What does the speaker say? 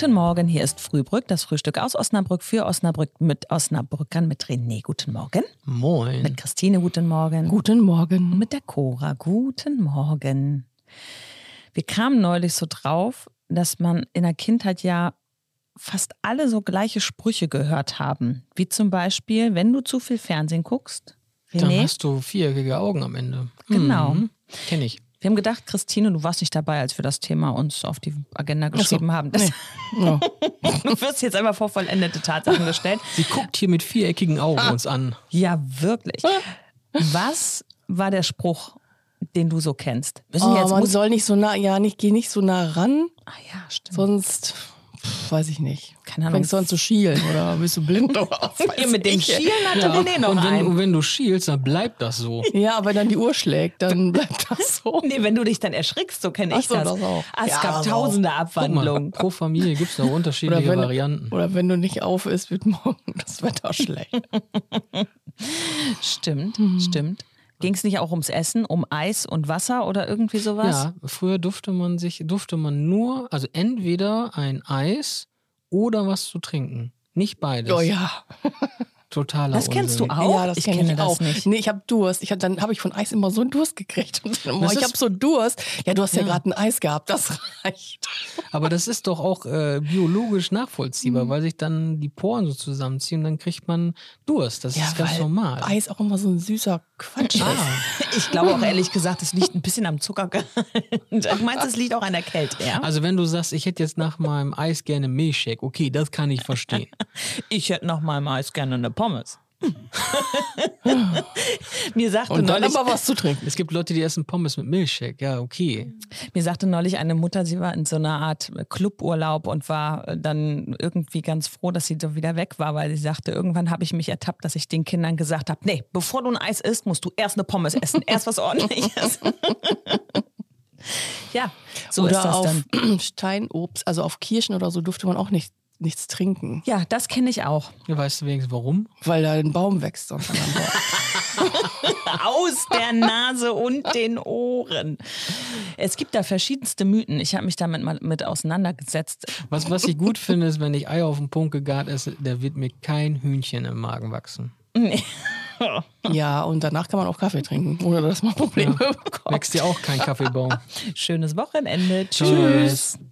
Guten Morgen, hier ist Frühbrück, das Frühstück aus Osnabrück für Osnabrück mit Osnabrückern, mit René. Guten Morgen. Moin. Mit Christine, guten Morgen. Guten Morgen. Und mit der Cora, guten Morgen. Wir kamen neulich so drauf, dass man in der Kindheit ja fast alle so gleiche Sprüche gehört haben. Wie zum Beispiel, wenn du zu viel Fernsehen guckst, René. Dann hast du viereckige Augen am Ende. Genau. Kenn ich. Wir haben gedacht, Christine, du warst nicht dabei, als wir das Thema uns auf die Agenda geschrieben haben. Das, Ja. Du wirst jetzt einmal vor vollendete Tatsachen gestellt. Sie guckt hier mit viereckigen Augen uns an. Ja, wirklich. Was war der Spruch, den du so kennst? Man soll nicht so nah, geh nicht so nah ran, Ah ja, stimmt. sonst, weiß ich nicht. Keine Ahnung. Fängst du an zu schielen oder bist du blind oder was weiß Hier mit dem ich. Schielen hatte René noch und einen. wenn du schielst, dann bleibt das so. Ja, aber wenn dann die Uhr schlägt, dann bleibt das so. Nee, wenn du dich dann erschrickst, so kenne ich Ach so, das. das auch. Ah, es Ja, gab aber tausende Guck mal, Abwandlungen. pro Familie gibt es noch unterschiedliche Varianten. Oder wenn du nicht auf isst, wird morgen das Wetter schlecht. Stimmt. Ging es nicht auch ums Essen, um Eis und Wasser oder irgendwie sowas? Ja, früher durfte man nur, also entweder ein Eis oder was zu trinken. Nicht beides. Oh ja. Totaler Das kennst du Unsinn. auch? Ja, das ich kenn kenne ich das auch. nicht. Nee, ich habe Durst. Dann habe ich von Eis immer so einen Durst gekriegt. Und dann, Das ich ist- habe so Durst. Ja, du hast ja gerade ein Eis gehabt. Das reicht. Aber das ist doch auch biologisch nachvollziehbar, weil sich dann die Poren so zusammenziehen und dann kriegt man Durst. Das ist ganz weil normal. Eis auch immer so ein süßer Quatsch ist. Ich glaube auch ehrlich gesagt, es liegt ein bisschen am Zuckergehalt. Ich meinst, es liegt auch an der Kälte, ja? Also wenn du sagst, ich hätte jetzt nach meinem Eis gerne Milchshake, okay, das kann ich verstehen. Ich hätte nach meinem Eis gerne eine Pommes. Mir sagte Und dann neulich, aber was zu trinken. Es gibt Leute, die essen Pommes mit Milchshake, ja, okay. Mir sagte neulich eine Mutter, sie war in so einer Art Cluburlaub und war dann irgendwie ganz froh, dass sie so wieder weg war, weil sie sagte, irgendwann habe ich mich ertappt, dass ich den Kindern gesagt habe, nee, bevor du ein Eis isst, musst du erst eine Pommes essen, erst was Ordentliches. Ja, so oder ist das auf dann. Steinobst, also auf Kirschen oder so durfte man auch nichts trinken, Ja, das kenne ich auch. Ja, weißt du wenigstens warum? weil da ein Baum wächst. Sonst an einem Baum. Aus der Nase und den Ohren. Es gibt da verschiedenste Mythen. Ich habe mich damit mal mit auseinandergesetzt. Was ich gut finde, ist, wenn ich Eier auf den Punkt gegart esse, da wird mir kein Hühnchen im Magen wachsen. Ja, und danach kann man auch Kaffee trinken, ohne dass man Probleme bekommt. Wächst dir auch kein Kaffeebaum. Schönes Wochenende. Tschüss.